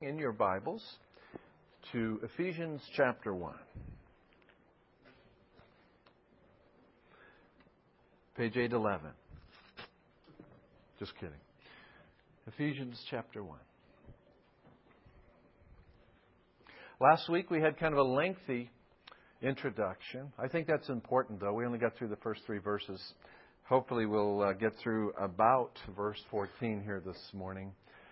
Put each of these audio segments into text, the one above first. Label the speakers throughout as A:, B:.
A: In your Bibles to Ephesians chapter 1. Page 811. Just kidding. Ephesians chapter 1. Last week we had kind of a lengthy introduction. I think that's important, though. We only got through the first three verses. Hopefully we'll get through about verse 14 here this morning.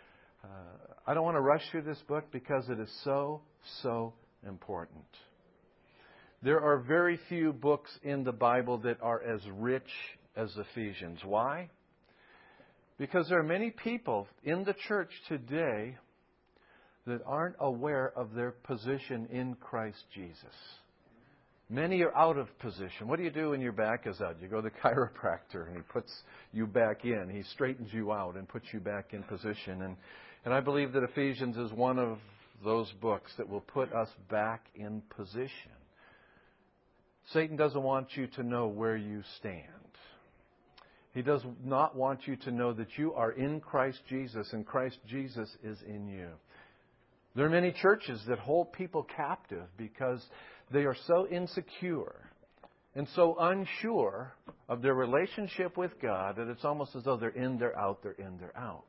A: I don't want to rush through this book because it is so important. There are very few books in the Bible that are as rich as Ephesians. Why? Because there are many people in the church today that aren't aware of their position in Christ Jesus. Many are out of position. What do you do when your back is out? You go to the chiropractor and he puts you back in. He straightens you out and puts you back in position. And I believe that Ephesians is one of those books that will put us back in position. Satan doesn't want you to know where you stand. He does not want you to know that you are in Christ Jesus and Christ Jesus is in you. There are many churches that hold people captive because they are so insecure and so unsure of their relationship with God that it's almost as though they're in, they're out, they're in, they're out.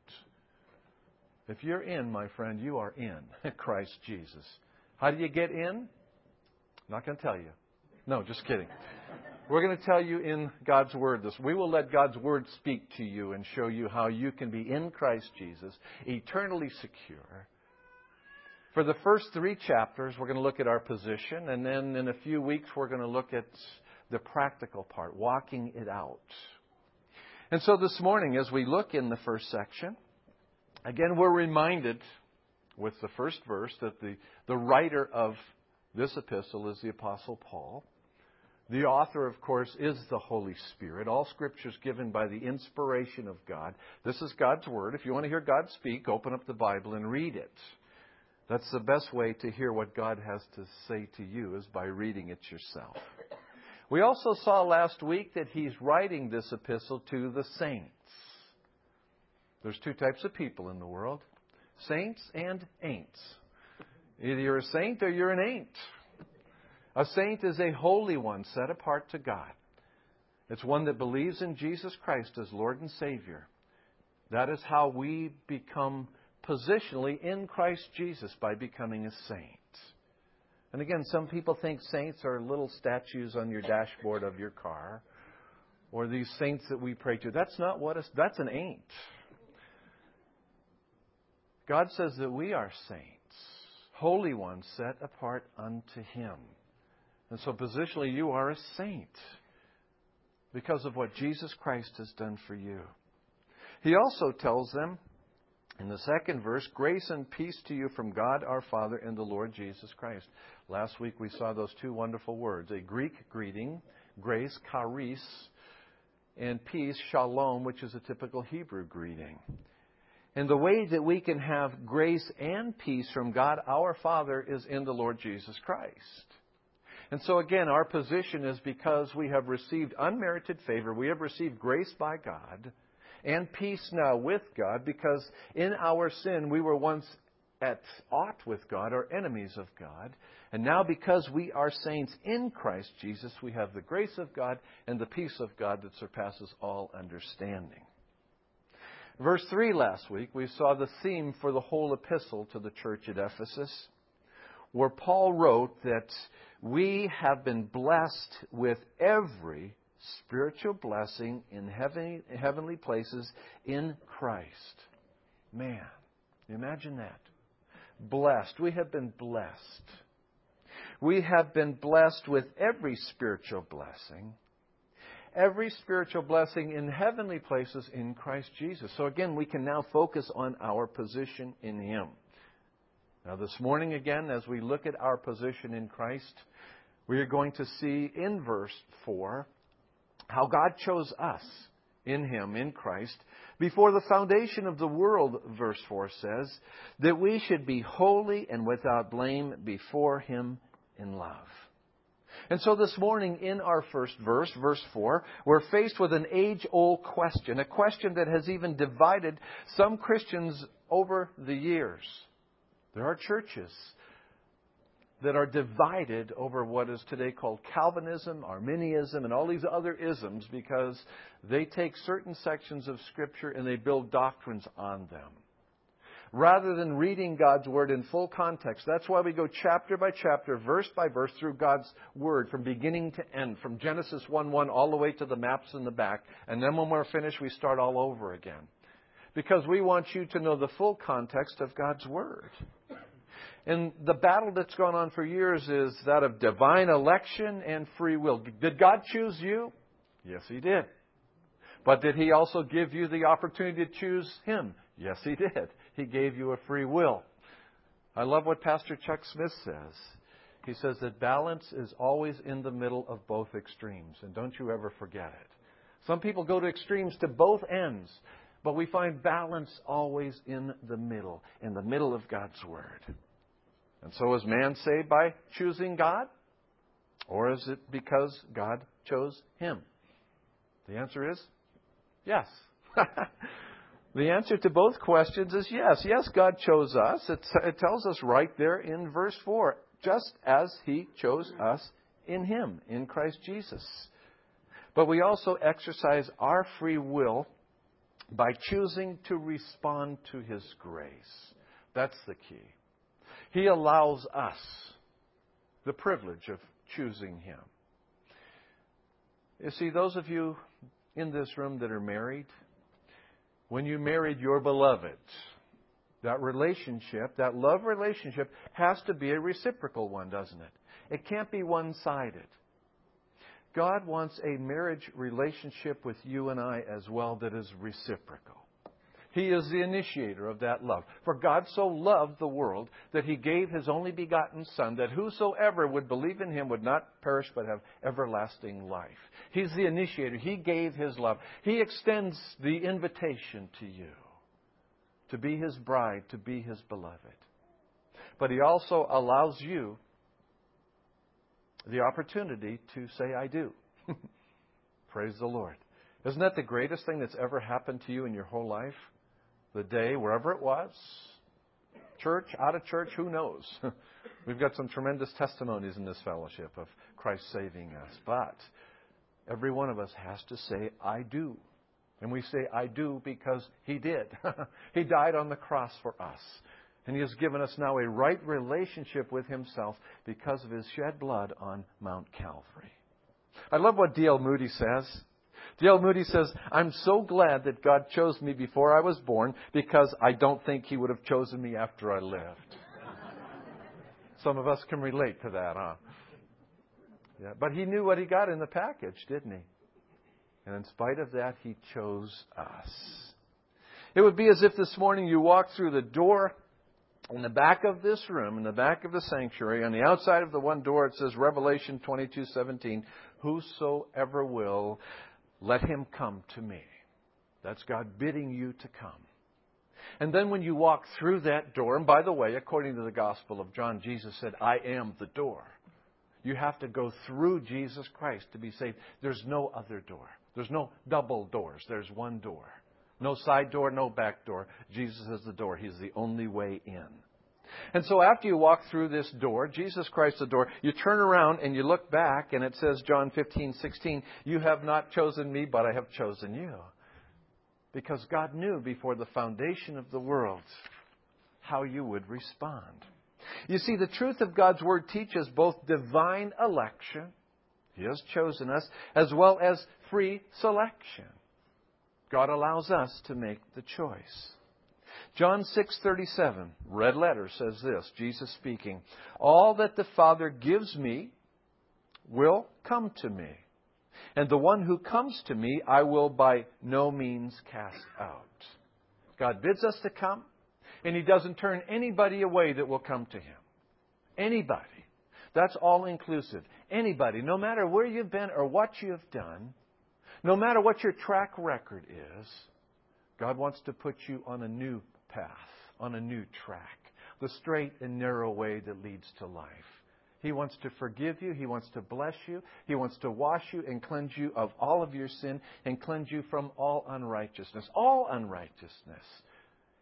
A: If you're in, my friend, you are in Christ Jesus. How do you get in? I'm not going to tell you. No, just kidding. We're going to tell you in God's Word this. We will let God's Word speak to you and show you how you can be in Christ Jesus, eternally secure. For the first three chapters, we're going to look at our position, and then in a few weeks, we're going to look at the practical part, walking it out. And so this morning, as we look in the first section, again, we're reminded with the first verse that the writer of this epistle is the Apostle Paul. The author, of course, is the Holy Spirit. All Scripture is given by the inspiration of God. This is God's Word. If you want to hear God speak, open up the Bible and read it. That's the best way to hear what God has to say to you is by reading it yourself. We also saw last week that he's writing this epistle to the saints. There's two types of people in the world, saints and ain'ts. Either you're a saint or you're an ain't. A saint is a holy one set apart to God. It's one that believes in Jesus Christ as Lord and Savior. That is how we become positionally in Christ Jesus, by becoming a saint. And again, some people think saints are little statues on your dashboard of your car, or these saints that we pray to. That's not what that's an ain't. God says that we are saints, holy ones set apart unto Him. And so positionally you are a saint because of what Jesus Christ has done for you. He also tells them in the second verse, grace and peace to you from God our Father and the Lord Jesus Christ. Last week we saw those two wonderful words, a Greek greeting, grace, charis, and peace, shalom, which is a typical Hebrew greeting. And the way that we can have grace and peace from God our Father is in the Lord Jesus Christ. And so again, our position is because we have received unmerited favor, we have received grace by God, and peace now with God, because in our sin we were once at odds with God, or enemies of God. And now because we are saints in Christ Jesus, we have the grace of God and the peace of God that surpasses all understanding. Verse 3 last week, we saw the theme for the whole epistle to the church at Ephesus, where Paul wrote that we have been blessed with every spiritual blessing in heavenly places in Christ. Man, imagine that. Blessed. We have been blessed. We have been blessed with every spiritual blessing. Every spiritual blessing in heavenly places in Christ Jesus. So again, we can now focus on our position in Him. Now this morning again, as we look at our position in Christ, we are going to see in verse 4 how God chose us in Him, in Christ, before the foundation of the world, verse 4 says, that we should be holy and without blame before Him in love. And so this morning in our first verse, verse 4, we're faced with an age-old question, a question that has even divided some Christians over the years. There are churches that are divided over what is today called Calvinism, Arminianism, and all these other isms because they take certain sections of Scripture and they build doctrines on them. Rather than reading God's Word in full context. That's why we go chapter by chapter, verse by verse through God's Word from beginning to end, from Genesis 1:1 all the way to the maps in the back. And then when we're finished, we start all over again. Because we want you to know the full context of God's Word. And the battle that's gone on for years is that of divine election and free will. Did God choose you? Yes, He did. But did He also give you the opportunity to choose Him? Yes, He did. He gave you a free will. I love what Pastor Chuck Smith says. He says that balance is always in the middle of both extremes. And don't you ever forget it. Some people go to extremes to both ends. But we find balance always in the middle of God's Word. And so is man saved by choosing God? Or is it because God chose him? The answer is yes. The answer to both questions is yes. Yes, God chose us. It tells us right there in verse 4, just as He chose us in Him, in Christ Jesus. But we also exercise our free will by choosing to respond to His grace. That's the key. He allows us the privilege of choosing Him. You see, those of you in this room that are married, when you married your beloved, that relationship, that love relationship, has to be a reciprocal one, doesn't it? It can't be one-sided. God wants a marriage relationship with you and I as well that is reciprocal. He is the initiator of that love. For God so loved the world that He gave His only begotten Son, that whosoever would believe in Him would not perish but have everlasting life. He's the initiator. He gave His love. He extends the invitation to you to be His bride, to be His beloved. But He also allows you the opportunity to say, I do. Praise the Lord. Isn't that the greatest thing that's ever happened to you in your whole life? The day, wherever it was, church, out of church, who knows? We've got some tremendous testimonies in this fellowship of Christ saving us. But every one of us has to say, I do. And we say, I do because He did. He died on the cross for us. And He has given us now a right relationship with Himself because of His shed blood on Mount Calvary. I love what D.L. Moody says. D.L. Moody says, I'm so glad that God chose me before I was born because I don't think He would have chosen me after I lived. Some of us can relate to that, huh? Yeah, but He knew what He got in the package, didn't He? And in spite of that, He chose us. It would be as if this morning you walked through the door in the back of this room, in the back of the sanctuary. On the outside of the one door, it says Revelation 22:17, whosoever will, let him come to me. That's God bidding you to come. And then when you walk through that door, and by the way, according to the Gospel of John, Jesus said, I am the door. You have to go through Jesus Christ to be saved. There's no other door. There's no double doors. There's one door. No side door, no back door. Jesus is the door. He's the only way in. And so after you walk through this door, Jesus Christ the door, you turn around and you look back and it says, John 15:16, you have not chosen me, but I have chosen you. Because God knew before the foundation of the world how you would respond. You see, the truth of God's Word teaches both divine election, He has chosen us, as well as free selection. God allows us to make the choice. John 6:37, red letter, says this, Jesus speaking, all that the Father gives me will come to me. And the one who comes to me, I will by no means cast out. God bids us to come, and He doesn't turn anybody away that will come to Him. Anybody. That's all inclusive. Anybody, no matter where you've been or what you've done, no matter what your track record is, God wants to put you on a new path, on a new track, the straight and narrow way that leads to life. He wants to forgive you. He wants to bless you. He wants to wash you and cleanse you of all of your sin and cleanse you from all unrighteousness. All unrighteousness.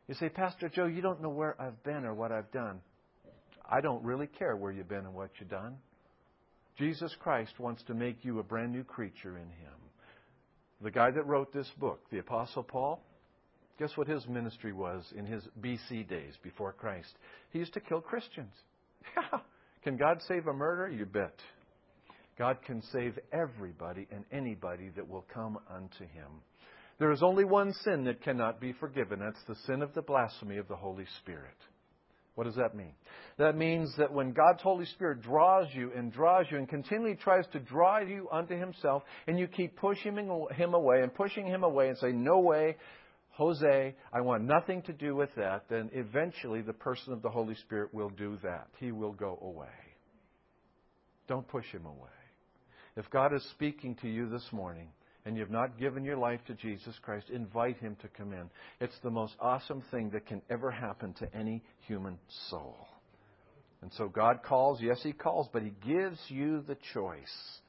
A: You say, Pastor Joe, you don't know where I've been or what I've done. I don't really care where you've been and what you've done. Jesus Christ wants to make you a brand new creature in Him. The guy that wrote this book, the Apostle Paul, guess what his ministry was in his BC days before Christ? He used to kill Christians. Can God save a murderer? You bet. God can save everybody and anybody that will come unto Him. There is only one sin that cannot be forgiven. That's the sin of the blasphemy of the Holy Spirit. What does that mean? That means that when God's Holy Spirit draws you and continually tries to draw you unto Himself, and you keep pushing Him away and say, no way, Jose, I want nothing to do with that, then eventually the person of the Holy Spirit will do that. He will go away. Don't push Him away. If God is speaking to you this morning, and you've not given your life to Jesus Christ, invite Him to come in. It's the most awesome thing that can ever happen to any human soul. And so God calls, yes, He calls, but He gives you the choice.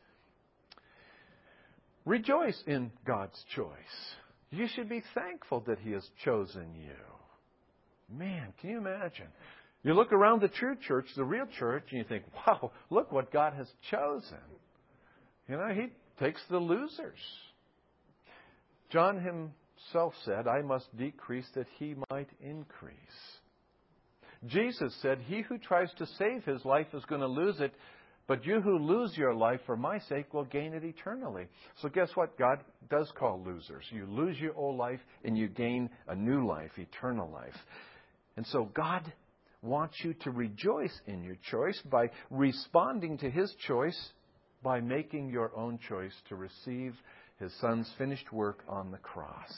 A: Rejoice in God's choice. You should be thankful that He has chosen you. Man, can you imagine? You look around the true church, the real church, and you think, wow, look what God has chosen. You know, He takes the losers. John himself said, I must decrease that He might increase. Jesus said, he who tries to save his life is going to lose it, but you who lose your life for my sake will gain it eternally. So guess what? God does call losers. You lose your old life and you gain a new life, eternal life. And so God wants you to rejoice in your choice by responding to His choice, by making your own choice to receive His Son's finished work on the cross.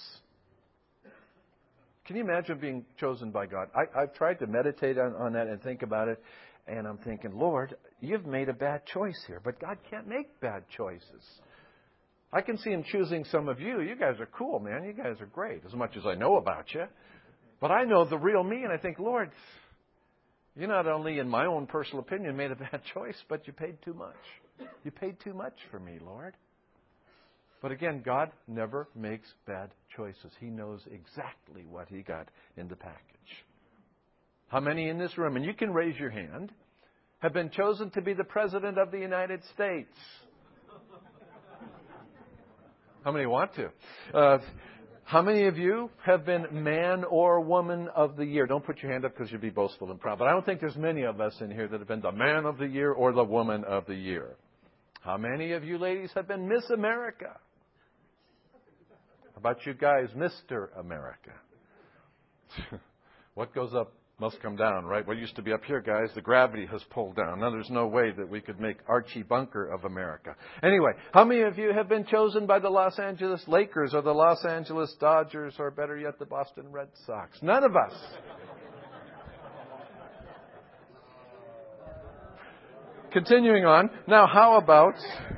A: Can you imagine being chosen by God? I've tried to meditate on that and think about it, and I'm thinking, Lord, You've made a bad choice here, but God can't make bad choices. I can see Him choosing some of you. You guys are cool, man. You guys are great, as much as I know about you. But I know the real me, and I think, Lord, You not only, in my own personal opinion, made a bad choice, but You paid too much. You paid too much for me, Lord. But again, God never makes bad choices. He knows exactly what He got in the package. How many in this room, and you can raise your hand, have been chosen to be the President of the United States? How many want to? How many of you have been man or woman of the year? Don't put your hand up because you'll be boastful and proud. But I don't think there's many of us in here that have been the man of the year or the woman of the year. How many of you ladies have been Miss America? How about you guys, Mr. America? What goes up must come down, right? What used to be up here, guys, the gravity has pulled down. Now there's no way that we could make Archie Bunker of America. Anyway, how many of you have been chosen by the Los Angeles Lakers or the Los Angeles Dodgers or better yet the Boston Red Sox? None of us. Continuing on. Now, how about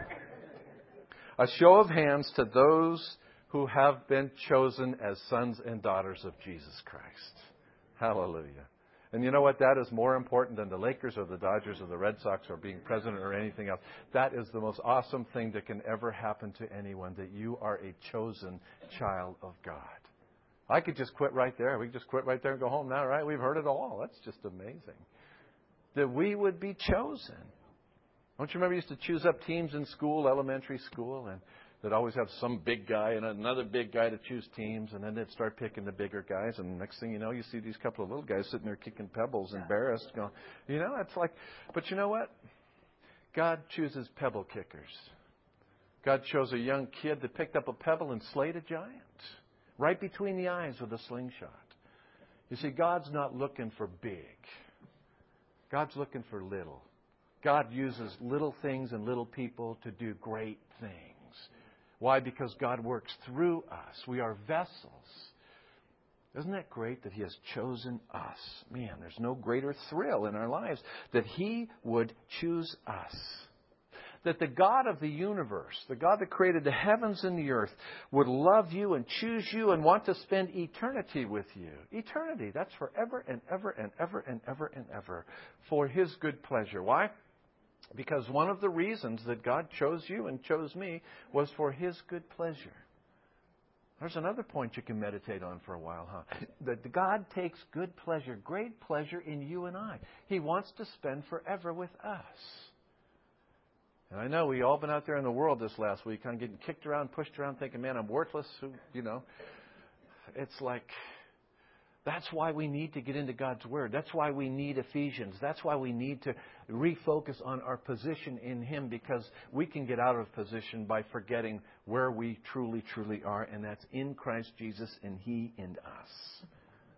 A: a show of hands to those who have been chosen as sons and daughters of Jesus Christ? Hallelujah. And you know what? That is more important than the Lakers or the Dodgers or the Red Sox or being president or anything else. That is the most awesome thing that can ever happen to anyone, that you are a chosen child of God. I could just quit right there. We could just quit right there and go home now, right? We've heard it all. That's just amazing. That we would be chosen. Don't you remember you used to choose up teams in school, elementary school, and they'd always have some big guy and another big guy to choose teams, and then they'd start picking the bigger guys, and next thing you know, you see these couple of little guys sitting there kicking pebbles, embarrassed, going, you know, it's like, but you know what? God chooses pebble kickers. God chose a young kid that picked up a pebble and slayed a giant right between the eyes with a slingshot. You see, God's not looking for big. God's looking for little. God uses little things and little people to do great things. Why? Because God works through us. We are vessels. Isn't that great that He has chosen us? Man, there's no greater thrill in our lives that He would choose us. That the God of the universe, the God that created the heavens and the earth, would love you and choose you and want to spend eternity with you. Eternity, that's forever and ever and ever and ever and ever for His good pleasure. Why? Because one of the reasons that God chose you and chose me was for His good pleasure. There's another point you can meditate on for a while, huh? That God takes good pleasure, great pleasure in you and I. He wants to spend forever with us. And I know we all been out there in the world this last week, kind of getting kicked around, pushed around, thinking, man, I'm worthless. It's like, that's why we need to get into God's Word. That's why we need Ephesians. That's why we need to refocus on our position in Him, because we can get out of position by forgetting where we truly, truly are, and that's in Christ Jesus and He in us.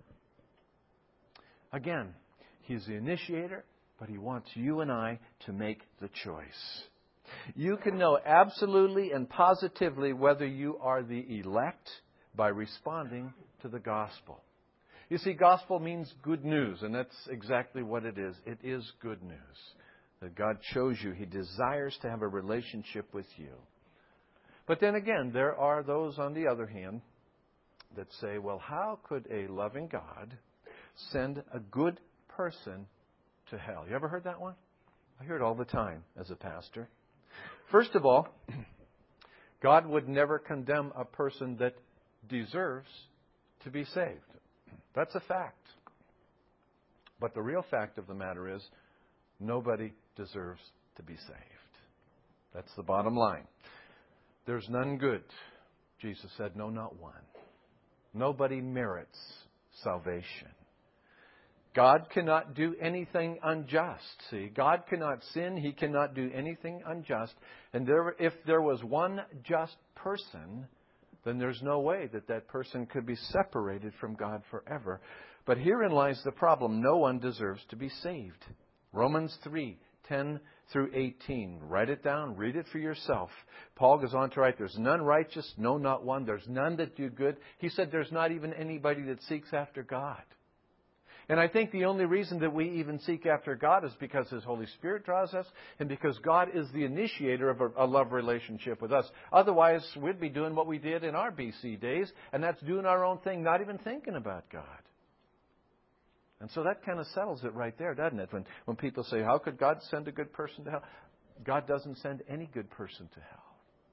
A: Again, He's the initiator, but He wants you and I to make the choice. You can know absolutely and positively whether you are the elect by responding to the gospel. You see, gospel means good news, and that's exactly what it is. It is good news that God chose you. He desires to have a relationship with you. But then again, there are those, on the other hand, that say, well, how could a loving God send a good person to hell? You ever heard that one? I hear it all the time as a pastor. First of all, God would never condemn a person that deserves to be saved. That's a fact. But the real fact of the matter is, nobody deserves to be saved. That's the bottom line. There's none good. Jesus said, no, not one. Nobody merits salvation. God cannot do anything unjust. See, God cannot sin. He cannot do anything unjust. And if there was one just person, then there's no way that that person could be separated from God forever. But herein lies the problem. No one deserves to be saved. Romans 3:10 through 18. Write it down. Read it for yourself. Paul goes on to write, there's none righteous, no, not one. There's none that do good. He said there's not even anybody that seeks after God. And I think the only reason that we even seek after God is because His Holy Spirit draws us and because God is the initiator of a love relationship with us. Otherwise, we'd be doing what we did in our BC days, and that's doing our own thing, not even thinking about God. And so that kind of settles it right there, doesn't it? When people say, how could God send a good person to hell? God doesn't send any good person to hell.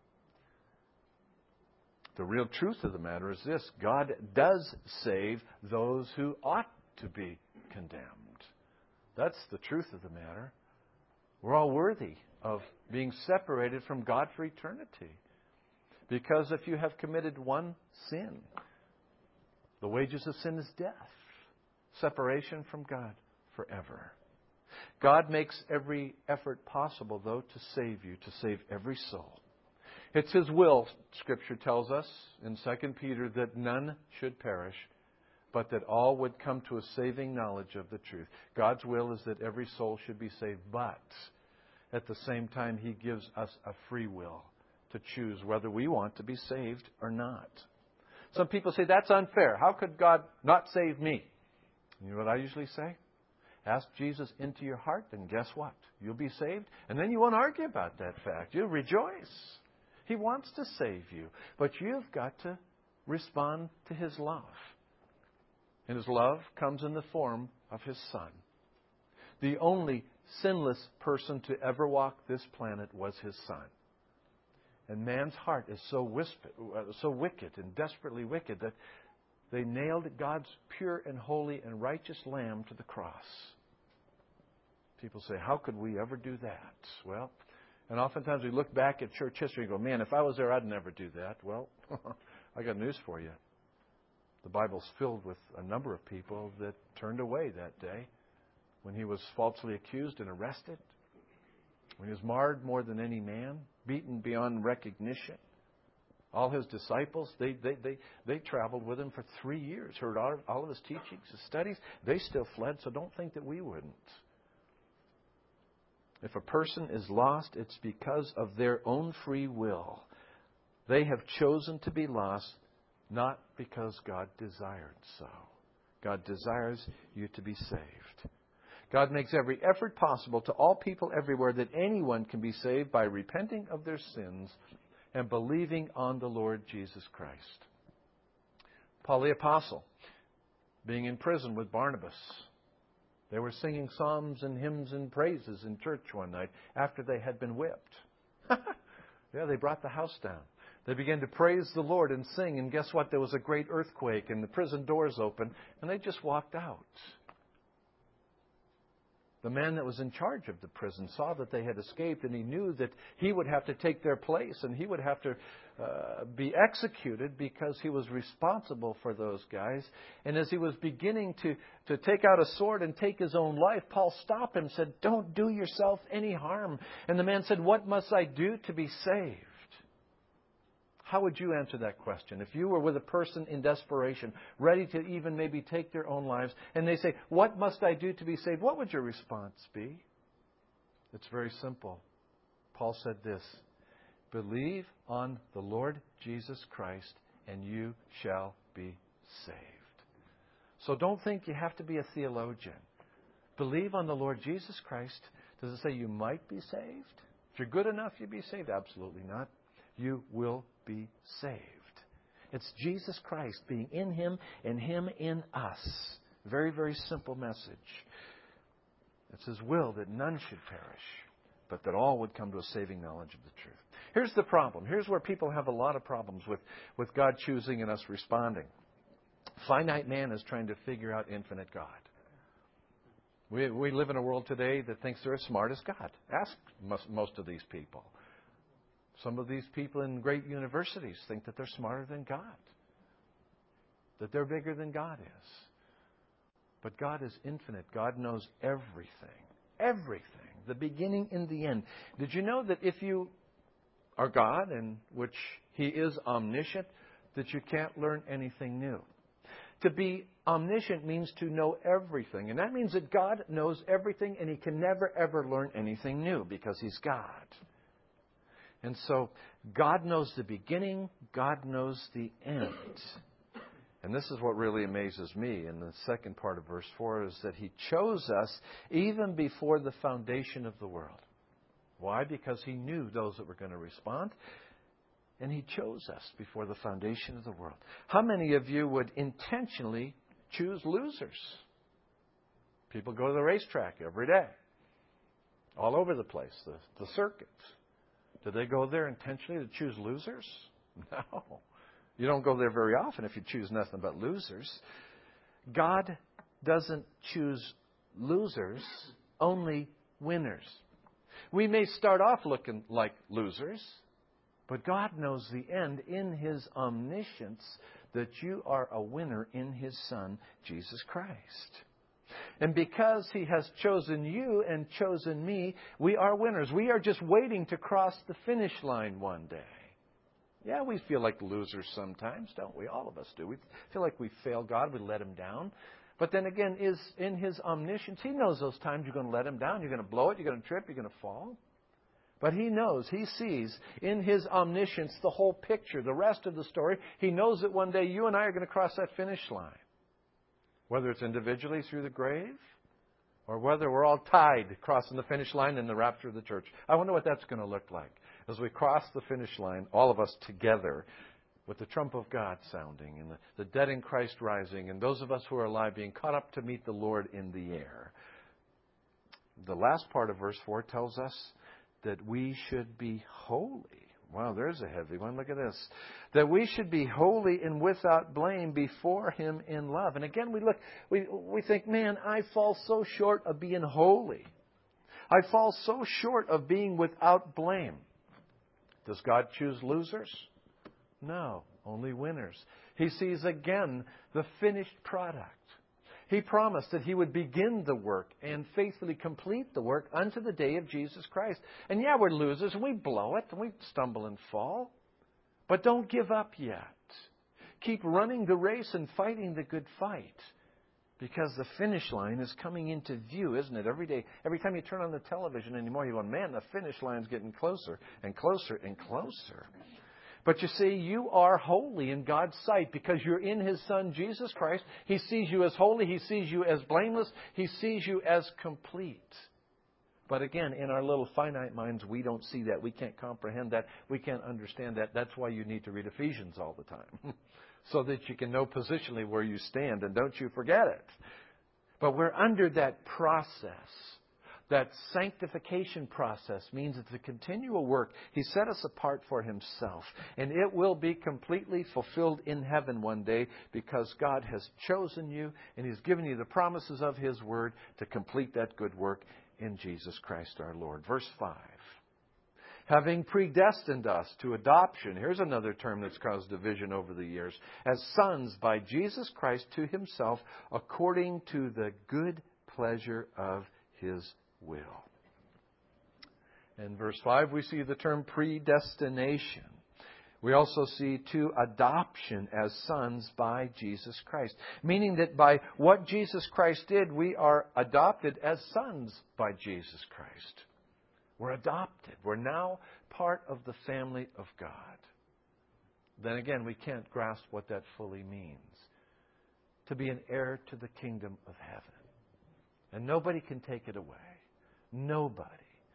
A: The real truth of the matter is this: God does save those who ought to be condemned. That's the truth of the matter. We're all worthy of being separated from God for eternity. Because if you have committed one sin, the wages of sin is death. Separation from God forever. God makes every effort possible, though, to save you, to save every soul. It's His will, Scripture tells us in 2 Peter, that none should perish, but that all would come to a saving knowledge of the truth. God's will is that every soul should be saved, but at the same time, He gives us a free will to choose whether we want to be saved or not. Some people say, that's unfair. How could God not save me? You know what I usually say? Ask Jesus into your heart, and guess what? You'll be saved, and then you won't argue about that fact. You'll rejoice. He wants to save you, but you've got to respond to His love. And His love comes in the form of His Son. The only sinless person to ever walk this planet was His Son. And man's heart is so wicked and desperately wicked that they nailed God's pure and holy and righteous Lamb to the cross. People say, how could we ever do that? Well, and oftentimes we look back at church history and go, man, if I was there, I'd never do that. Well, I got news for you. The Bible's filled with a number of people that turned away that day when He was falsely accused and arrested, when He was marred more than any man, beaten beyond recognition. All His disciples, they traveled with Him for 3 years, heard all of His teachings, His studies. They still fled, so don't think that we wouldn't. If a person is lost, it's because of their own free will. They have chosen to be lost, not because God desired so. God desires you to be saved. God makes every effort possible to all people everywhere that anyone can be saved by repenting of their sins and believing on the Lord Jesus Christ. Paul the Apostle, being in prison with Barnabas, they were singing psalms and hymns and praises in church one night after they had been whipped. Yeah, they brought the house down. They began to praise the Lord and sing, and guess what? There was a great earthquake, and the prison doors opened, and they just walked out. The man that was in charge of the prison saw that they had escaped, and he knew that he would have to take their place, and he would have to be executed because he was responsible for those guys. And as he was beginning to take out a sword and take his own life, Paul stopped him and said, "Don't do yourself any harm." And the man said, "What must I do to be saved?" How would you answer that question? If you were with a person in desperation, ready to even maybe take their own lives, and they say, "What must I do to be saved?" What would your response be? It's very simple. Paul said this, "Believe on the Lord Jesus Christ, and you shall be saved." So don't think you have to be a theologian. Believe on the Lord Jesus Christ. Does it say you might be saved? If you're good enough, you'll be saved? Absolutely not. You will be saved. It's Jesus Christ being in Him and Him in us. Very, very simple message. It's His will that none should perish, but that all would come to a saving knowledge of the truth. Here's the problem. Here's where people have a lot of problems with God choosing and us responding. Finite man is trying to figure out infinite God. We live in a world today that thinks they're as smart as God. Ask most of these people. Some of these people in great universities think that they're smarter than God, that they're bigger than God is. But God is infinite. God knows everything. Everything. The beginning and the end. Did you know that if you are God, in which He is omniscient, that you can't learn anything new? To be omniscient means to know everything. And that means that God knows everything, and He can never, ever learn anything new because He's God. And so God knows the beginning, God knows the end. And this is what really amazes me in the second part of verse 4 is that He chose us even before the foundation of the world. Why? Because He knew those that were going to respond. And He chose us before the foundation of the world. How many of you would intentionally choose losers? People go to the racetrack every day. All over the place, the circuit. Do they go there intentionally to choose losers? No. You don't go there very often if you choose nothing but losers. God doesn't choose losers, only winners. We may start off looking like losers, but God knows the end in His omniscience that you are a winner in His Son, Jesus Christ. And because He has chosen you and chosen me, we are winners. We are just waiting to cross the finish line one day. Yeah, we feel like losers sometimes, don't we? All of us do. We feel like we fail God, we let Him down. But then again, is in His omniscience, He knows those times you're going to let Him down, you're going to blow it, you're going to trip, you're going to fall. But He knows, He sees in His omniscience the whole picture, the rest of the story. He knows that one day you and I are going to cross that finish line. Whether it's individually through the grave, or whether we're all tied crossing the finish line in the rapture of the church. I wonder what that's going to look like as we cross the finish line, all of us together, with the trump of God sounding, and the dead in Christ rising, and those of us who are alive being caught up to meet the Lord in the air. The last part of verse 4 tells us that we should be holy. Wow, there's a heavy one. Look at this. That we should be holy and without blame before Him in love. And again, we think, man, I fall so short of being holy. I fall so short of being without blame. Does God choose losers? No, only winners. He sees again the finished product. He promised that He would begin the work and faithfully complete the work unto the day of Jesus Christ. And yeah, we're losers and we blow it and we stumble and fall. But don't give up yet. Keep running the race and fighting the good fight. Because the finish line is coming into view, isn't it? Every day, every time you turn on the television anymore, you go, man, the finish line's getting closer and closer and closer. But you see, you are holy in God's sight because you're in His Son, Jesus Christ. He sees you as holy. He sees you as blameless. He sees you as complete. But again, in our little finite minds, we don't see that. We can't comprehend that. We can't understand that. That's why you need to read Ephesians all the time. So that you can know positionally where you stand. And don't you forget it. But we're under that process. That sanctification process means it's a continual work. He set us apart for Himself. And it will be completely fulfilled in heaven one day because God has chosen you and He's given you the promises of His Word to complete that good work in Jesus Christ our Lord. Verse 5. Having predestined us to adoption. Here's another term that's caused division over the years. As sons by Jesus Christ to Himself according to the good pleasure of His will. In verse 5, we see the term predestination. We also see to adoption as sons by Jesus Christ. Meaning that by what Jesus Christ did, we are adopted as sons by Jesus Christ. We're adopted. We're now part of the family of God. Then again, we can't grasp what that fully means. To be an heir to the kingdom of heaven. And nobody can take it away. Nobody.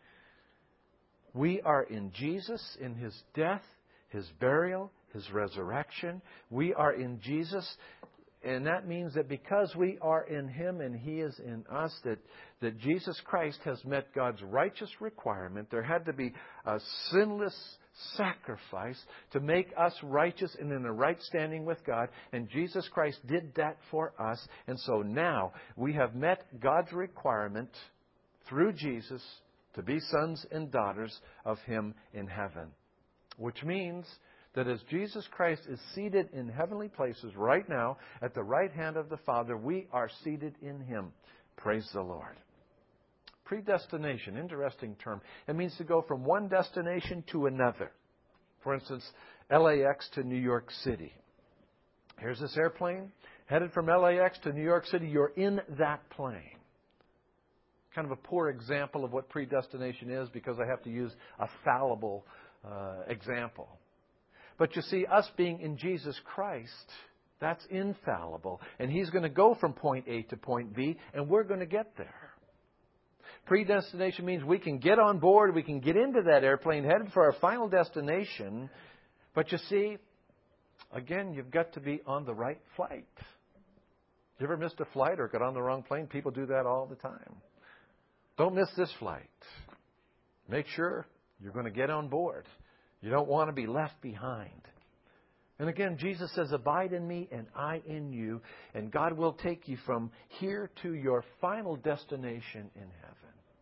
A: We are in Jesus, in His death, His burial, His resurrection. We are in Jesus, and that means that because we are in Him and He is in us, that Jesus Christ has met God's righteous requirement. There had to be a sinless sacrifice to make us righteous and in a right standing with God. And Jesus Christ did that for us. And so now we have met God's requirement through Jesus to be sons and daughters of Him in heaven. Which means that as Jesus Christ is seated in heavenly places right now at the right hand of the Father, we are seated in Him. Praise the Lord. Predestination, interesting term. It means to go from one destination to another. For instance, LAX to New York City. Here's this airplane headed from LAX to New York City. You're in that plane. Kind of a poor example of what predestination is because I have to use a fallible example. But you see, us being in Jesus Christ, that's infallible. And He's going to go from point A to point B, and we're going to get there. Predestination means we can get on board, we can get into that airplane headed for our final destination. But you see, again, you've got to be on the right flight. You ever missed a flight or got on the wrong plane? People do that all the time. Don't miss this flight. Make sure you're going to get on board. You don't want to be left behind. And again, Jesus says, abide in me and I in you. And God will take you from here to your final destination in heaven.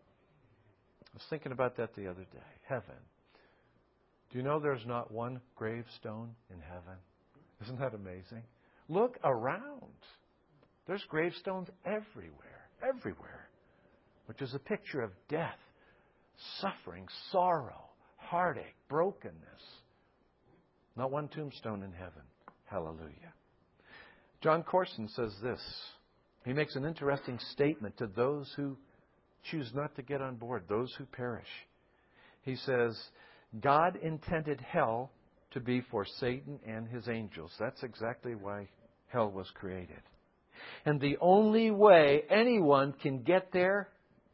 A: I was thinking about that the other day. Heaven. Do you know there's not one gravestone in heaven? Isn't that amazing? Look around. There's gravestones everywhere. Everywhere. Which is a picture of death, suffering, sorrow, heartache, brokenness. Not one tombstone in heaven. Hallelujah. John Corson says this. He makes an interesting statement to those who choose not to get on board, those who perish. He says, God intended hell to be for Satan and his angels. That's exactly why hell was created. And the only way anyone can get there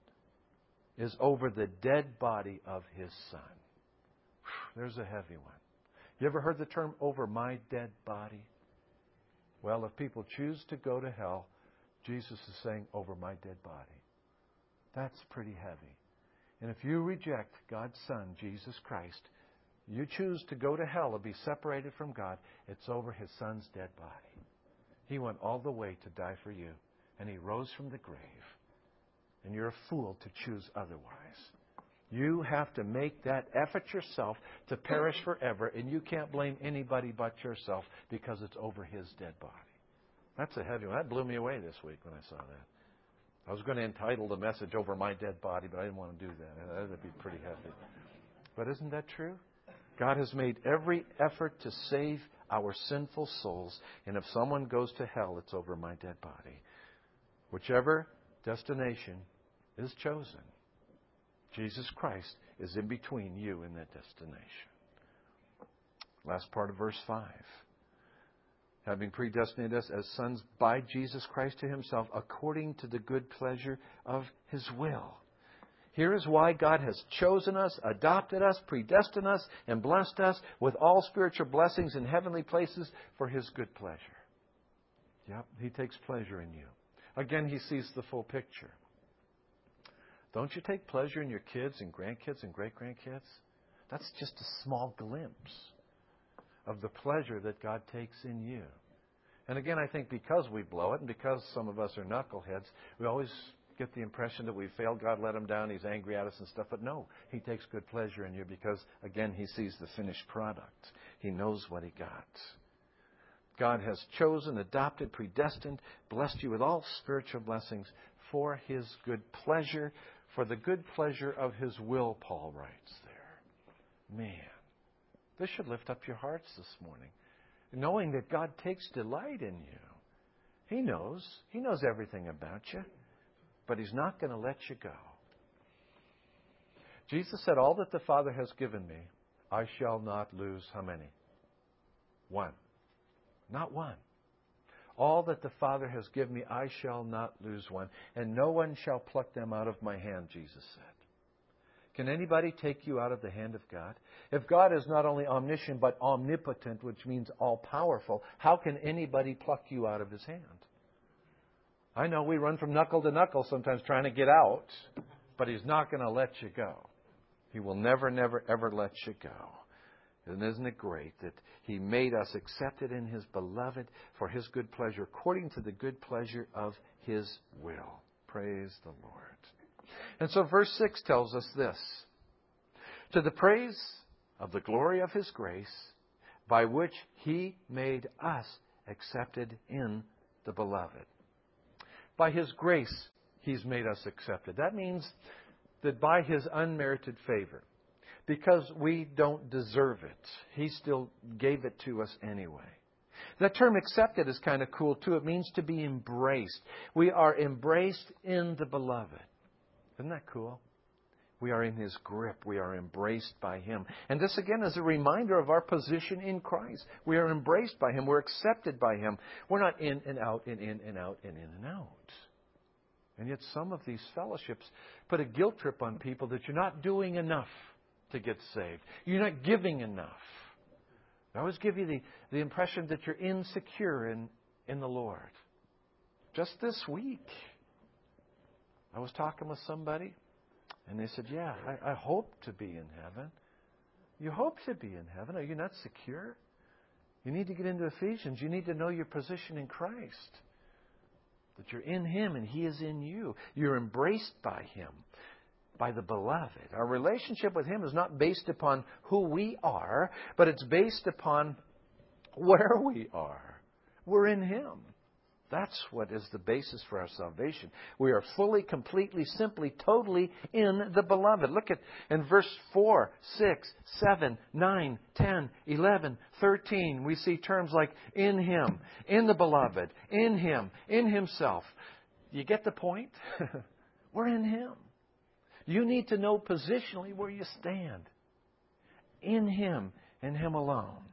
A: is over the dead body of His Son. There's a heavy one. You ever heard the term, over my dead body? Well, if people choose to go to hell, Jesus is saying, over my dead body. That's pretty heavy. And if you reject God's Son, Jesus Christ, you choose to go to hell or be separated from God, it's over His Son's dead body. He went all the way to die for you, and He rose from the grave. And you're a fool to choose otherwise. You have to make that effort yourself to perish forever, and you can't blame anybody but yourself because it's over His dead body. That's a heavy one. That blew me away this week when I saw that. I was going to entitle the message, Over My Dead Body, but I didn't want to do that. That would be pretty heavy. But isn't that true? God has made every effort to save our sinful souls, and if someone goes to hell, it's over my dead body. Whichever destination is chosen, Jesus Christ is in between you and that destination. Last part of verse 5. Having predestinated us as sons by Jesus Christ to Himself, according to the good pleasure of His will. Here is why God has chosen us, adopted us, predestined us, and blessed us with all spiritual blessings in heavenly places for His good pleasure. Yep, He takes pleasure in you. Again, He sees the full picture. Don't you take pleasure in your kids and grandkids and great-grandkids? That's just a small glimpse of the pleasure that God takes in you. And again, I think because we blow it and because some of us are knuckleheads, we always get the impression that we failed. God let him down. He's angry at us and stuff. But no, he takes good pleasure in you because, again, he sees the finished product. He knows what he got. God has chosen, adopted, predestined, blessed you with all spiritual blessings for his good pleasure, for the good pleasure of his will, Paul writes there. Man, this should lift up your hearts this morning, knowing that God takes delight in you. He knows everything about you, but he's not going to let you go. Jesus said, all that the Father has given me, I shall not lose how many? One. Not one. All that the Father has given me, I shall not lose one, and no one shall pluck them out of my hand, Jesus said. Can anybody take you out of the hand of God? If God is not only omniscient but omnipotent, which means all-powerful, how can anybody pluck you out of his hand? I know we run from knuckle to knuckle sometimes trying to get out, but he's not going to let you go. He will never, never, ever let you go. And isn't it great that he made us accepted in his beloved for his good pleasure, according to the good pleasure of his will. Praise the Lord. And so verse 6 tells us this. To the praise of the glory of his grace, by which he made us accepted in the beloved. By his grace, he's made us accepted. That means that by his unmerited favor, because we don't deserve it, he still gave it to us anyway. That term accepted is kind of cool too. It means to be embraced. We are embraced in the beloved. Isn't that cool? We are in his grip. We are embraced by him. And this again is a reminder of our position in Christ. We are embraced by him. We're accepted by him. We're not in and out and in and out and in and out. And yet some of these fellowships put a guilt trip on people that you're not doing enough to get saved. You're not giving enough. They always give you the impression that you're insecure in the Lord. Just this week, I was talking with somebody, and they said, yeah, I hope to be in heaven. You hope to be in heaven. Are you not secure? You need to get into Ephesians. You need to know your position in Christ. That you're in him and he is in you. You're embraced by him, by the beloved. Our relationship with him is not based upon who we are, but it's based upon where we are. We're in him. That's what is the basis for our salvation. We are fully, completely, simply, totally in the beloved. Look at in verse 4, 6, 7, 9, 10, 11, 13. We see terms like in him, in the beloved, in him, in himself. You get the point? We're in him. You need to know positionally where you stand. In him and him alone.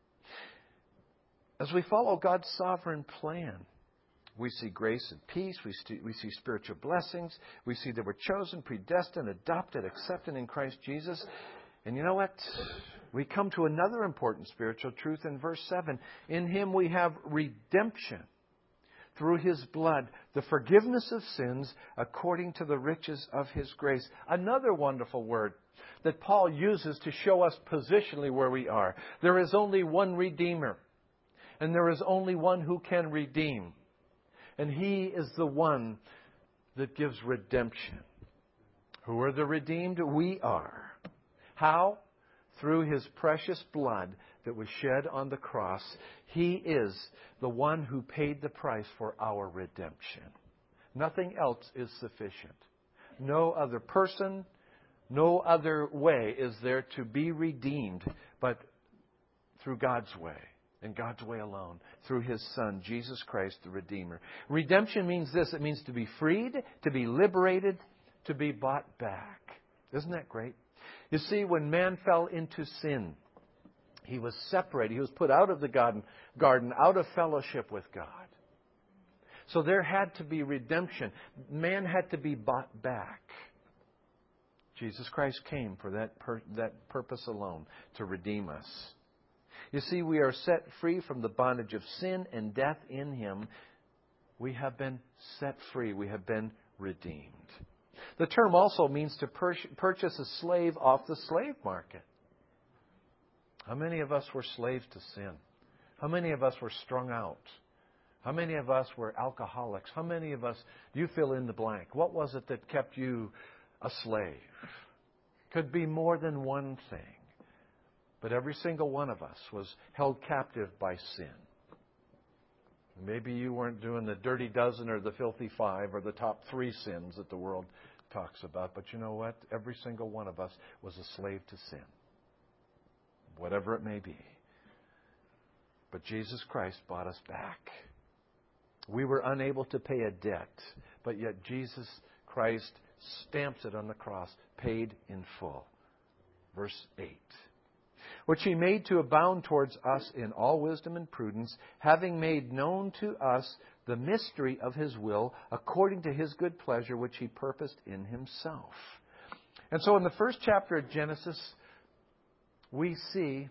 A: As we follow God's sovereign plan, we see grace and peace. We see spiritual blessings. We see that we're chosen, predestined, adopted, accepted in Christ Jesus. And you know what? We come to another important spiritual truth in verse 7. In him we have redemption through his blood, the forgiveness of sins according to the riches of his grace. Another wonderful word that Paul uses to show us positionally where we are. There is only one Redeemer, and there is only one who can redeem. And he is the one that gives redemption. Who are the redeemed? We are. How? Through his precious blood that was shed on the cross. He is the one who paid the price for our redemption. Nothing else is sufficient. No other person, no other way is there to be redeemed but through God's way. And God's way alone, through his Son, Jesus Christ, the Redeemer. Redemption means this. It means to be freed, to be liberated, to be bought back. Isn't that great? You see, when man fell into sin, he was separated. He was put out of the garden, out of fellowship with God. So there had to be redemption. Man had to be bought back. Jesus Christ came for that purpose alone, to redeem us. You see, we are set free from the bondage of sin and death in him. We have been set free. We have been redeemed. The term also means to purchase a slave off the slave market. How many of us were slaves to sin? How many of us were strung out? How many of us were alcoholics? How many of us, you fill in the blank. What was it that kept you a slave? Could be more than one thing. But every single one of us was held captive by sin. Maybe you weren't doing the dirty dozen or the filthy five or the top 3 sins that the world talks about. But you know what? Every single one of us was a slave to sin. Whatever it may be. But Jesus Christ bought us back. We were unable to pay a debt, but yet Jesus Christ stamps it on the cross, paid in full. Verse 8. Which He made to abound towards us in all wisdom and prudence, having made known to us the mystery of His will, according to His good pleasure, which He purposed in Himself. And so in the first chapter of Genesis, we see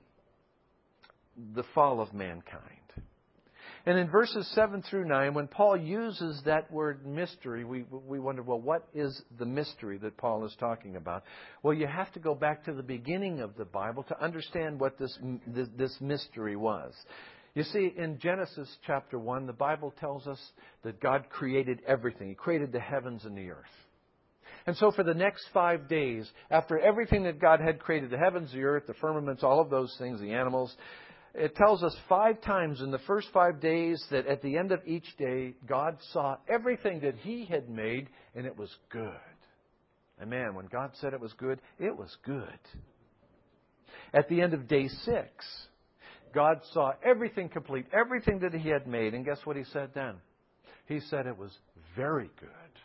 A: the fall of mankind. And in verses 7 through 9, when Paul uses that word mystery, we wonder, well, what is the mystery that Paul is talking about? Well, you have to go back to the beginning of the Bible to understand what this mystery was. You see, in Genesis chapter 1, the Bible tells us that God created everything. He created the heavens and the earth. And so for the next 5 days, after everything that God had created, the heavens, the earth, the firmaments, all of those things, the animals, it tells us 5 times in the first 5 days that at the end of each day, God saw everything that He had made, and it was good. And man, when God said it was good, it was good. At the end of day 6, God saw everything complete, everything that He had made. And guess what He said then? He said it was very good.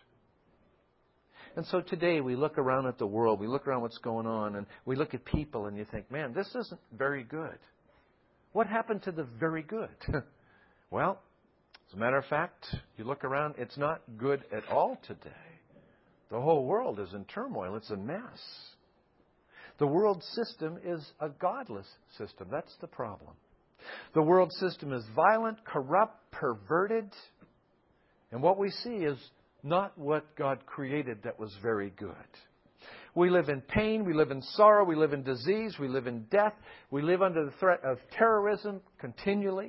A: And so today we look around at the world, we look around what's going on, and we look at people and you think, man, this isn't very good. What happened to the very good? Well, as a matter of fact, you look around, it's not good at all today. The whole world is in turmoil. It's a mess. The world system is a godless system. That's the problem. The world system is violent, corrupt, perverted. And what we see is not what God created that was very good. We live in pain, we live in sorrow, we live in disease, we live in death. We live under the threat of terrorism continually.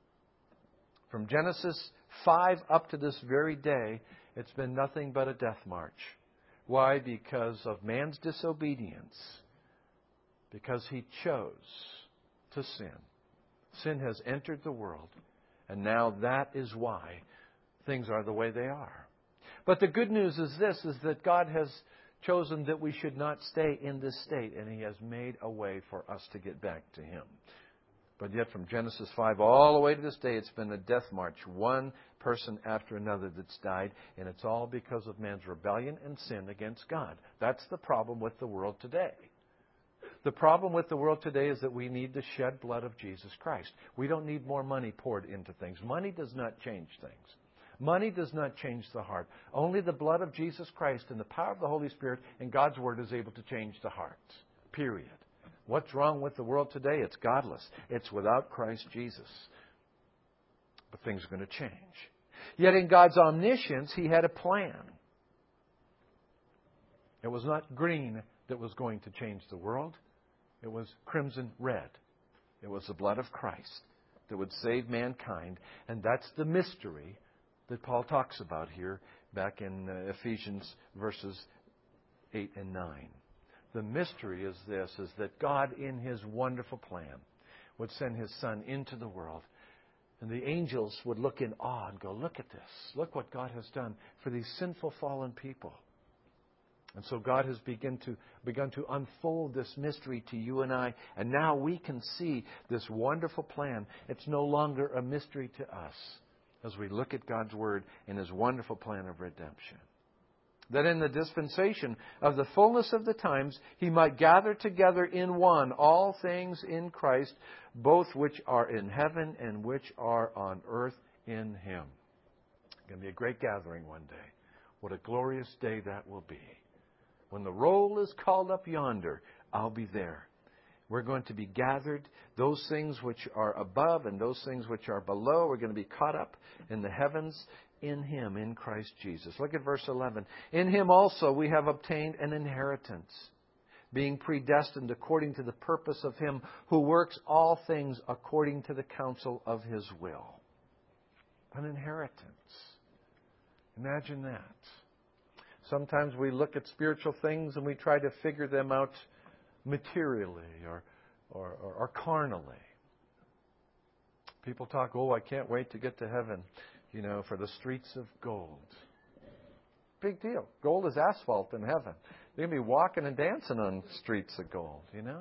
A: From Genesis 5 up to this very day, it's been nothing but a death march. Why? Because of man's disobedience. Because he chose to sin. Sin has entered the world, and now that is why things are the way they are. But the good news is this, is that God has chosen that we should not stay in this state, and He has made a way for us to get back to Him. But yet from Genesis 5 all the way to this day, it's been a death march, one person after another that's died, and it's all because of man's rebellion and sin against God. That's the problem with the world today. The problem with the world today is that we need the shed blood of Jesus Christ. We don't need more money poured into things. Money does not change things. Money does not change the heart. Only the blood of Jesus Christ and the power of the Holy Spirit and God's Word is able to change the heart. Period. What's wrong with the world today? It's godless. It's without Christ Jesus. But things are going to change. Yet in God's omniscience, He had a plan. It was not green that was going to change the world. It was crimson red. It was the blood of Christ that would save mankind. And that's the mystery that Paul talks about here back in Ephesians verses 8 and 9. The mystery is this, is that God in His wonderful plan would send His Son into the world. And the angels would look in awe and go, look at this. Look what God has done for these sinful fallen people. And so God has begun to unfold this mystery to you and I. And now we can see this wonderful plan. It's no longer a mystery to us as we look at God's Word and His wonderful plan of redemption. That in the dispensation of the fullness of the times, He might gather together in one all things in Christ, both which are in heaven and which are on earth in Him. It's going to be a great gathering one day. What a glorious day that will be. When the roll is called up yonder, I'll be there. We're going to be gathered, those things which are above and those things which are below. We're going to be caught up in the heavens, in Him, in Christ Jesus. Look at verse 11. In Him also we have obtained an inheritance, being predestined according to the purpose of Him who works all things according to the counsel of His will. An inheritance. Imagine that. Sometimes we look at spiritual things and we try to figure them out materially or carnally. People talk, oh, I can't wait to get to heaven, for the streets of gold. Big deal. Gold is asphalt in heaven. You're going to be walking and dancing on streets of gold,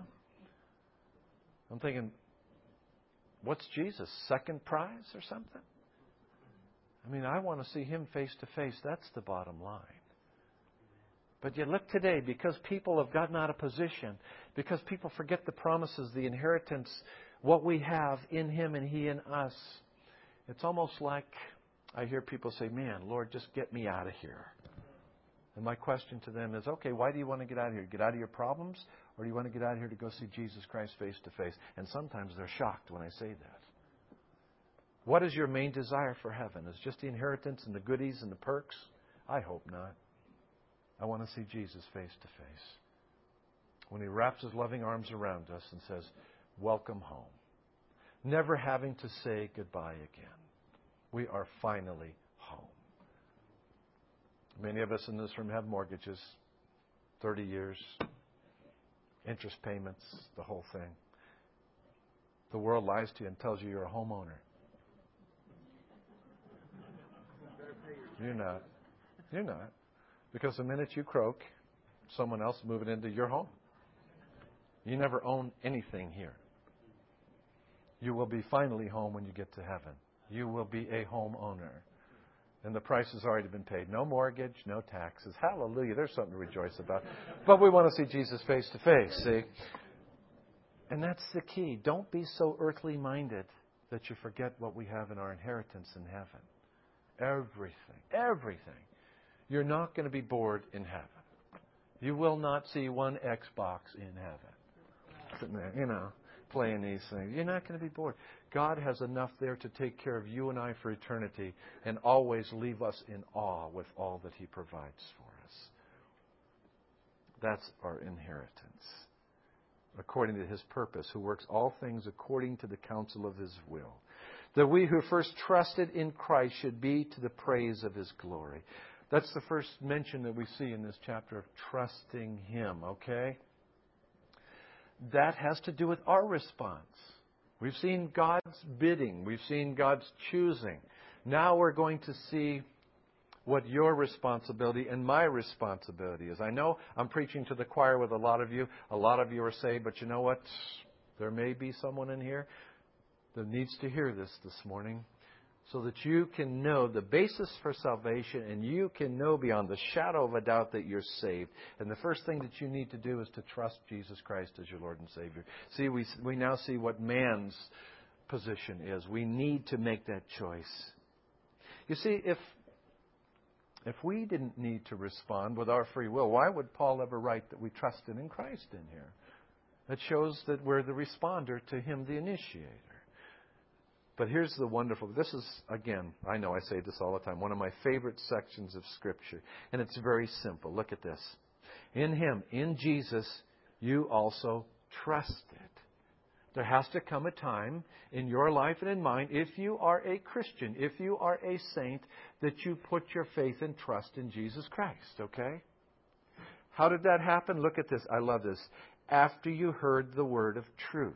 A: I'm thinking, what's Jesus? Second prize or something? I want to see Him face to face. That's the bottom line. But yet look today, because people have gotten out of position, because people forget the promises, the inheritance, what we have in Him and He in us, it's almost like I hear people say, man, Lord, just get me out of here. And my question to them is, okay, why do you want to get out of here? Get out of your problems? Or do you want to get out of here to go see Jesus Christ face to face? And sometimes they're shocked when I say that. What is your main desire for heaven? Is it just the inheritance and the goodies and the perks? I hope not. I want to see Jesus face to face. When He wraps His loving arms around us and says, welcome home. Never having to say goodbye again. We are finally home. Many of us in this room have mortgages, 30 years, interest payments, the whole thing. The world lies to you and tells you you're a homeowner. You're not. You're not. Because the minute you croak, someone else is moving into your home. You never own anything here. You will be finally home when you get to heaven. You will be a homeowner. And the price has already been paid. No mortgage, no taxes. Hallelujah. There's something to rejoice about. But we want to see Jesus face to face, see? And that's the key. Don't be so earthly minded that you forget what we have in our inheritance in heaven. Everything. You're not going to be bored in heaven. You will not see one Xbox in heaven. Sitting there, playing these things. You're not going to be bored. God has enough there to take care of you and I for eternity and always leave us in awe with all that He provides for us. That's our inheritance. According to His purpose, who works all things according to the counsel of His will. That we who first trusted in Christ should be to the praise of His glory. That's the first mention that we see in this chapter of trusting Him, okay? That has to do with our response. We've seen God's bidding. We've seen God's choosing. Now we're going to see what your responsibility and my responsibility is. I know I'm preaching to the choir with a lot of you. A lot of you are saved, but you know what? There may be someone in here that needs to hear this morning so that you can know the basis for salvation and you can know beyond the shadow of a doubt that you're saved. And the first thing that you need to do is to trust Jesus Christ as your Lord and Savior. See, we now see what man's position is. We need to make that choice. You see, if we didn't need to respond with our free will, why would Paul ever write that we trusted in Christ in here? That shows that we're the responder to Him, the initiator. But here's the wonderful, this is, again, I know I say this all the time, one of my favorite sections of Scripture. And it's very simple. Look at this. In Him, in Jesus, you also trusted. There has to come a time in your life and in mine, if you are a Christian, if you are a saint, that you put your faith and trust in Jesus Christ, okay? How did that happen? Look at this. I love this. After you heard the word of truth.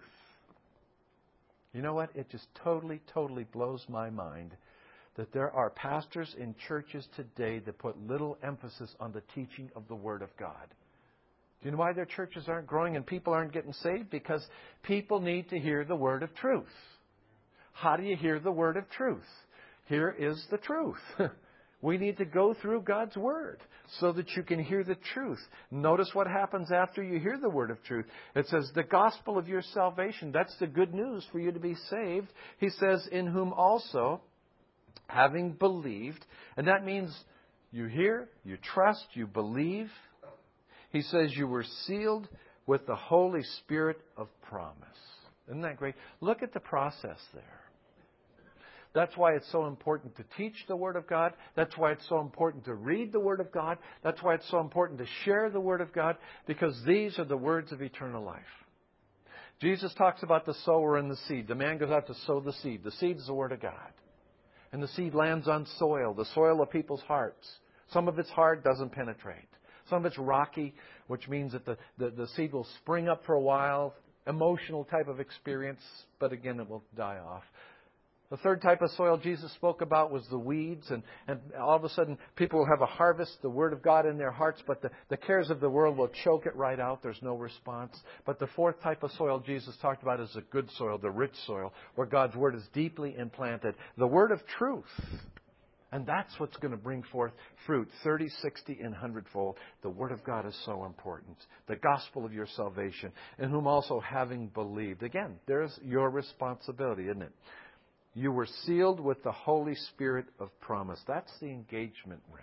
A: You know what? It just totally blows my mind that there are pastors in churches today that put little emphasis on the teaching of the Word of God. Do you know why their churches aren't growing and people aren't getting saved? Because people need to hear the word of truth. How do you hear the word of truth? Here is the truth. We need to go through God's Word so that you can hear the truth. Notice what happens after you hear the word of truth. It says, the gospel of your salvation. That's the good news for you to be saved. He says, in whom also, having believed. And that means you hear, you trust, you believe. He says you were sealed with the Holy Spirit of promise. Isn't that great? Look at the process there. That's why it's so important to teach the Word of God. That's why it's so important to read the Word of God. That's why it's so important to share the Word of God, because these are the words of eternal life. Jesus talks about the sower and the seed. The man goes out to sow the seed. The seed is the Word of God. And the seed lands on soil, the soil of people's hearts. Some of it's hard, doesn't penetrate. Some of it's rocky, which means that the seed will spring up for a while, emotional type of experience, but again, it will die off. The third type of soil Jesus spoke about was the weeds, and all of a sudden people will have a harvest, the Word of God in their hearts, but the cares of the world will choke it right out. There's no response. But the fourth type of soil Jesus talked about is the good soil, the rich soil, where God's Word is deeply implanted. The Word of truth. And that's what's going to bring forth fruit, 30, 60, and 100-fold. The Word of God is so important. The gospel of your salvation, in whom also having believed. Again, there's your responsibility, isn't it? You were sealed with the Holy Spirit of promise. That's the engagement ring.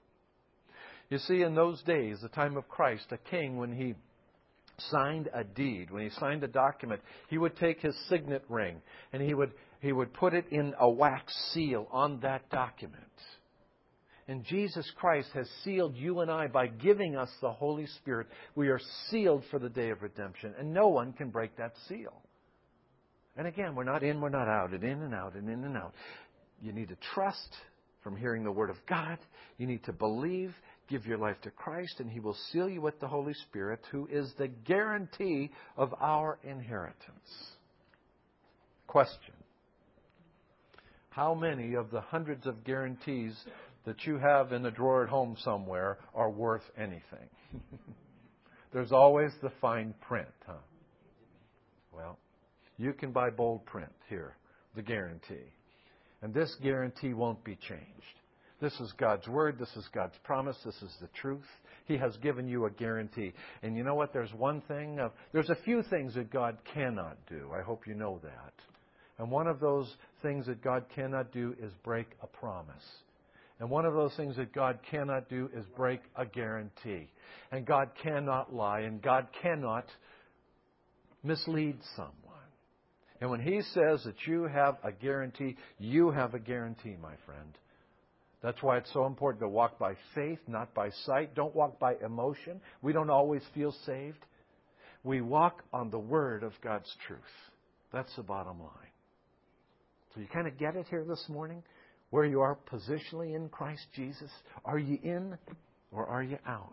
A: You see, in those days, the time of Christ, a king, when he signed a deed, when he signed a document, he would take his signet ring and he would put it in a wax seal on that document. And Jesus Christ has sealed you and I by giving us the Holy Spirit. We are sealed for the day of redemption, and no one can break that seal. And again, we're not in, we're not out, and in and out, and in and out. You need to trust from hearing the Word of God. You need to believe, give your life to Christ, and He will seal you with the Holy Spirit, who is the guarantee of our inheritance. Question: how many of the hundreds of guarantees that you have in a drawer at home somewhere are worth anything? There's always the fine print, huh? Well, you can buy bold print here, the guarantee. And this guarantee won't be changed. This is God's Word. This is God's promise. This is the truth. He has given you a guarantee. And you know what? There's a few things that God cannot do. I hope you know that. And one of those things that God cannot do is break a promise. And one of those things that God cannot do is break a guarantee. And God cannot lie. And God cannot mislead someone. And when He says that you have a guarantee, you have a guarantee, my friend. That's why it's so important to walk by faith, not by sight. Don't walk by emotion. We don't always feel saved. We walk on the Word of God's truth. That's the bottom line. So you kind of get it here this morning? Where you are positionally in Christ Jesus? Are you in or are you out?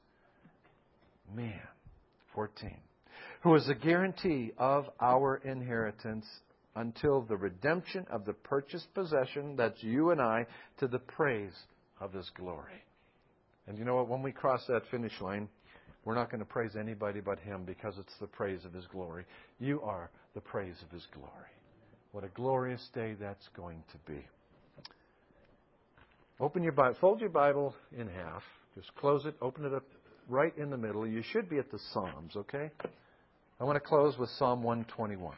A: Man. 14. Who is the guarantee of our inheritance until the redemption of the purchased possession, that's you and I, to the praise of His glory. And you know what? When we cross that finish line, we're not going to praise anybody but Him, because it's the praise of His glory. You are the praise of His glory. What a glorious day that's going to be. Open your Bible, fold your Bible in half. Just close it, open it up right in the middle. You should be at the Psalms, okay? I want to close with Psalm 121.
B: My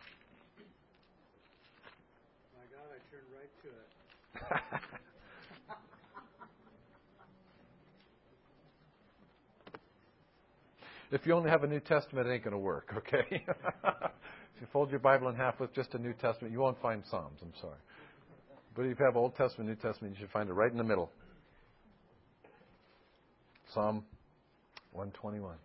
B: God, I turned right to it.
A: If you only have a New Testament, it ain't going to work, okay? If you fold your Bible in half with just a New Testament, you won't find Psalms, I'm sorry. But if you have Old Testament, New Testament, you should find it right in the middle. Psalm 121.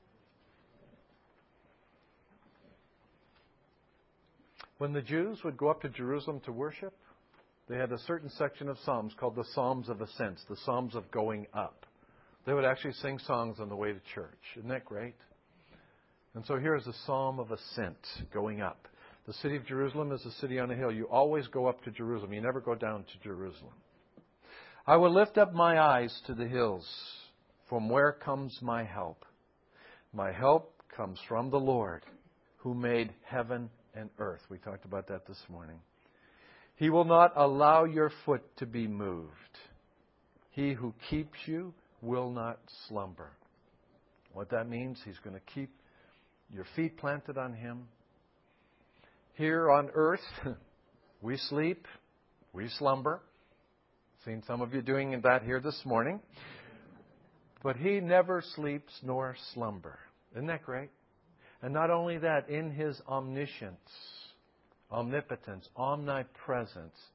A: When the Jews would go up to Jerusalem to worship, they had a certain section of Psalms called the Psalms of Ascents, the Psalms of going up. They would actually sing songs on the way to church. Isn't that great? And so here's the Psalm of Ascent, going up. The city of Jerusalem is a city on a hill. You always go up to Jerusalem. You never go down to Jerusalem. I will lift up my eyes to the hills. From where comes my help? My help comes from the Lord, who made heaven and earth. We talked about that this morning. He will not allow your foot to be moved. He who keeps you will not slumber. What that means, He's going to keep your feet planted on Him. Here on earth, we sleep, we slumber. Seen some of you doing that here this morning. But He never sleeps nor slumber. Isn't that great? And not only that, in His omniscience, omnipotence, omnipresence,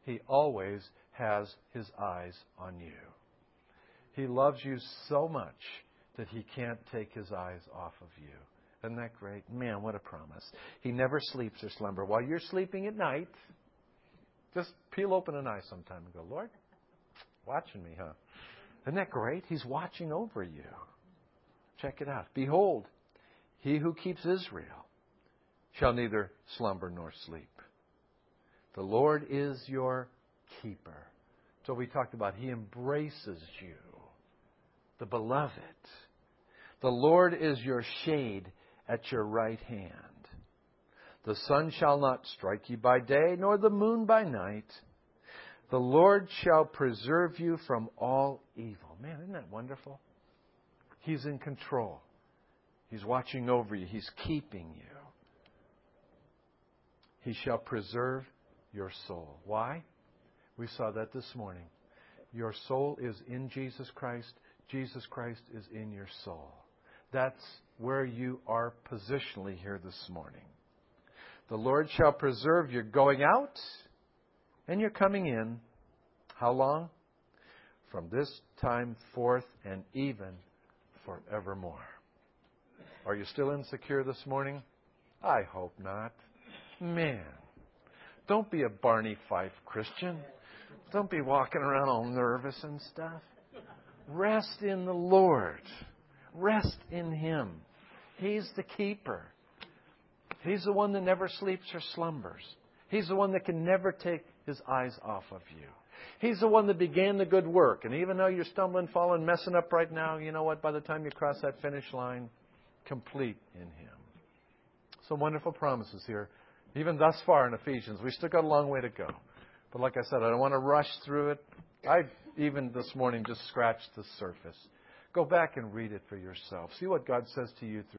A: He always has His eyes on you. He loves you so much that He can't take His eyes off of you. Isn't that great? Man, what a promise. He never sleeps or slumber. While you're sleeping at night, just peel open an eye sometime and go, Lord, watching me, huh? Isn't that great? He's watching over you. Check it out. Behold, He who keeps Israel shall neither slumber nor sleep. The Lord is your keeper. So we talked about He embraces you, the beloved. The Lord is your shade at your right hand. The sun shall not strike you by day, nor the moon by night. The Lord shall preserve you from all evil. Man, isn't that wonderful? He's in control. He's watching over you. He's keeping you. He shall preserve your soul. Why? We saw that this morning. Your soul is in Jesus Christ. Jesus Christ is in your soul. That's where you are positionally here this morning. The Lord shall preserve your going out and your coming in. How long? From this time forth and even forevermore. Are you still insecure this morning? I hope not. Man, don't be a Barney Fife Christian. Don't be walking around all nervous and stuff. Rest in the Lord. Rest in Him. He's the keeper. He's the one that never sleeps or slumbers. He's the one that can never take His eyes off of you. He's the one that began the good work. And even though you're stumbling, falling, messing up right now, you know what? By the time you cross that finish line, complete in Him. Some wonderful promises here. Even thus far in Ephesians, we still got a long way to go. But like I said, I don't want to rush through it. I even this morning just scratched the surface. Go back and read it for yourself. See what God says to you through